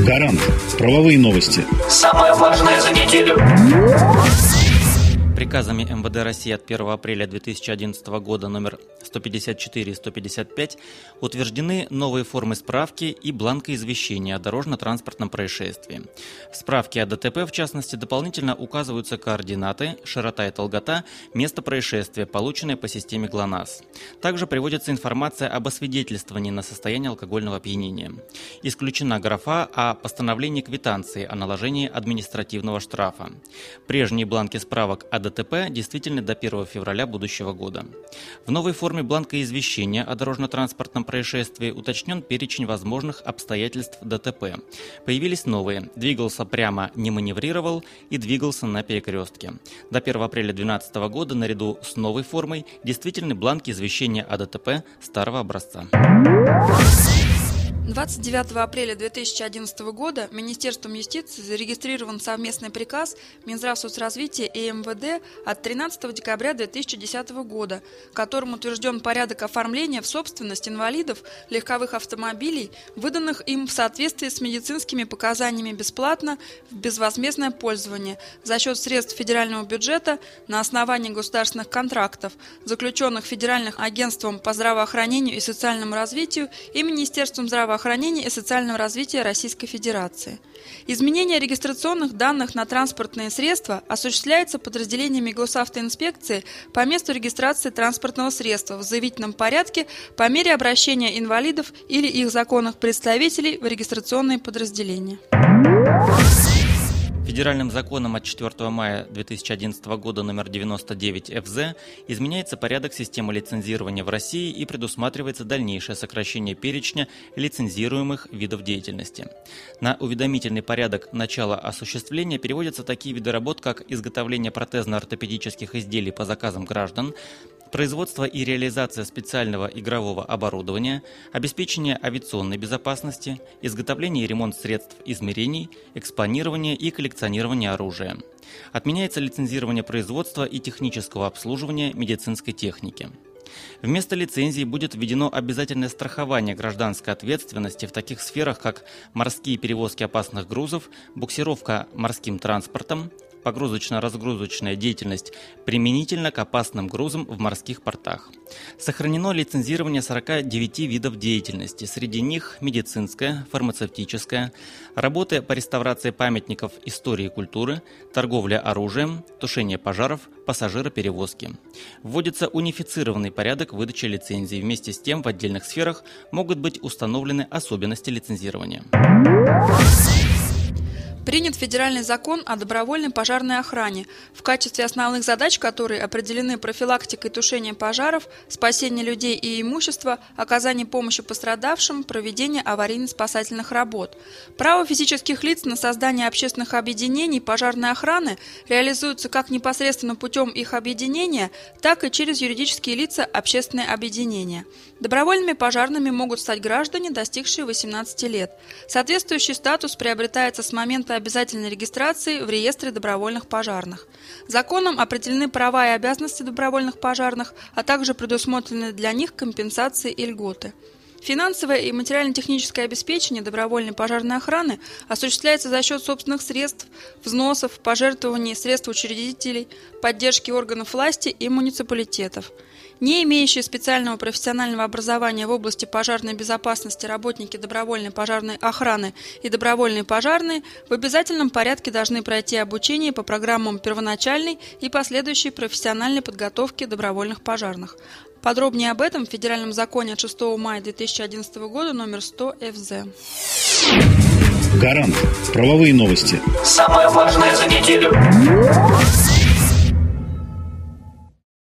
Гарант. Правовые новости. Самое важное за неделю. Приказами МВД России от 1 апреля 2011 года номер 154 и 155 утверждены новые формы справки и бланка извещения о дорожно-транспортном происшествии. В справке о ДТП, в частности, дополнительно указываются координаты, широта и долгота места происшествия, полученные по системе ГЛОНАСС. Также приводится информация об освидетельствовании на состояние алкогольного опьянения. Исключена графа о постановлении квитанции о наложении административного штрафа. Прежние бланки справок о ДТП действительны до 1 февраля будущего года. В новой форме бланка извещения о дорожно-транспортном происшествии уточнен перечень возможных обстоятельств ДТП. Появились новые: двигался прямо, не маневрировал и двигался на перекрестке. До 1 апреля 2012 года наряду с новой формой действительны бланки извещения о ДТП старого образца. 29 апреля 2011 года Министерством юстиции зарегистрирован совместный приказ Минздравсоцразвития и МВД от 13 декабря 2010 года, которым утвержден порядок оформления в собственность инвалидов легковых автомобилей, выданных им в соответствии с медицинскими показаниями бесплатно в безвозмездное пользование за счет средств федерального бюджета на основании государственных контрактов, заключенных Федеральным агентством по здравоохранению и социальному развитию и Министерством здравоохранения и социального развития Российской Федерации. Изменение регистрационных данных на транспортные средства осуществляется подразделениями госавтоинспекции по месту регистрации транспортного средства в заявительном порядке по мере обращения инвалидов или их законных представителей в регистрационные подразделения. Федеральным законом от 4 мая 2011 года номер 99 ФЗ изменяется порядок системы лицензирования в России и предусматривается дальнейшее сокращение перечня лицензируемых видов деятельности. На уведомительный порядок начала осуществления переводятся такие виды работ, как изготовление протезно-ортопедических изделий по заказам граждан, производство и реализация специального игрового оборудования, обеспечение авиационной безопасности, изготовление и ремонт средств измерений, экспонирование и коллекционирование оружия. Отменяется лицензирование производства и технического обслуживания медицинской техники. Вместо лицензии будет введено обязательное страхование гражданской ответственности в таких сферах, как морские перевозки опасных грузов, буксировка морским транспортом, погрузочно-разгрузочная деятельность применительно к опасным грузам в морских портах. Сохранено лицензирование 49 видов деятельности, среди них медицинская, фармацевтическая, работы по реставрации памятников истории и культуры, торговля оружием, тушение пожаров, пассажироперевозки. Вводится унифицированный порядок выдачи лицензий. Вместе с тем в отдельных сферах могут быть установлены особенности лицензирования. Принят федеральный закон о добровольной пожарной охране, в качестве основных задач которой определены профилактика и тушение пожаров, спасение людей и имущества, оказание помощи пострадавшим, проведение аварийно-спасательных работ. Право физических лиц на создание общественных объединений пожарной охраны реализуется как непосредственно путем их объединения, так и через юридические лица общественные объединения. Добровольными пожарными могут стать граждане, достигшие 18 лет. Соответствующий статус приобретается с момента обязательной регистрации в реестре добровольных пожарных. Законом определены права и обязанности добровольных пожарных, а также предусмотрены для них компенсации и льготы. Финансовое и материально-техническое обеспечение добровольной пожарной охраны осуществляется за счет собственных средств, взносов, пожертвований средств учредителей, поддержки органов власти и муниципалитетов. Не имеющие специального профессионального образования в области пожарной безопасности работники добровольной пожарной охраны и добровольные пожарные в обязательном порядке должны пройти обучение по программам первоначальной и последующей профессиональной подготовки добровольных пожарных. Подробнее об этом в Федеральном законе от 6 мая 2011 года номер 100 ФЗ. Гарант. Правовые новости. Самое важное за неделю.